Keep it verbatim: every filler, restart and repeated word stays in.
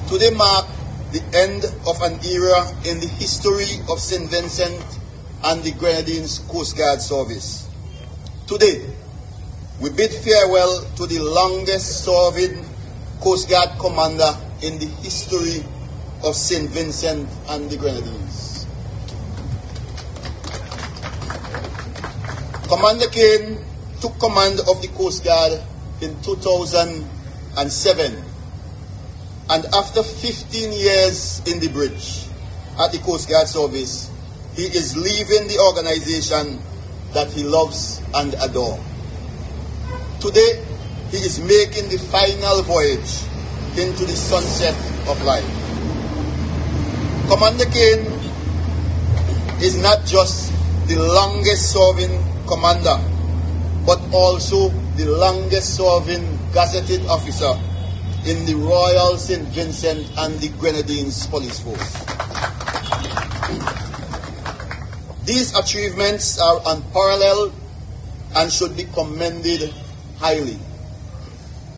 Today marks the end of an era in the history of Saint Vincent and the Grenadines Coast Guard Service. Today, we bid farewell to the longest-serving Coast Guard commander in the history of Saint Vincent and the Grenadines. Commander Kane took command of the Coast Guard in two thousand seven, and after fifteen years in the bridge at the Coast Guard Service, he is leaving the organization that he loves and adores. Today, he is making the final voyage into the sunset of life. Commander Kane is not just the longest-serving commander, but also the longest-serving gazetted officer in the Royal Saint Vincent and the Grenadines Police Force. These achievements are unparalleled and should be commended highly.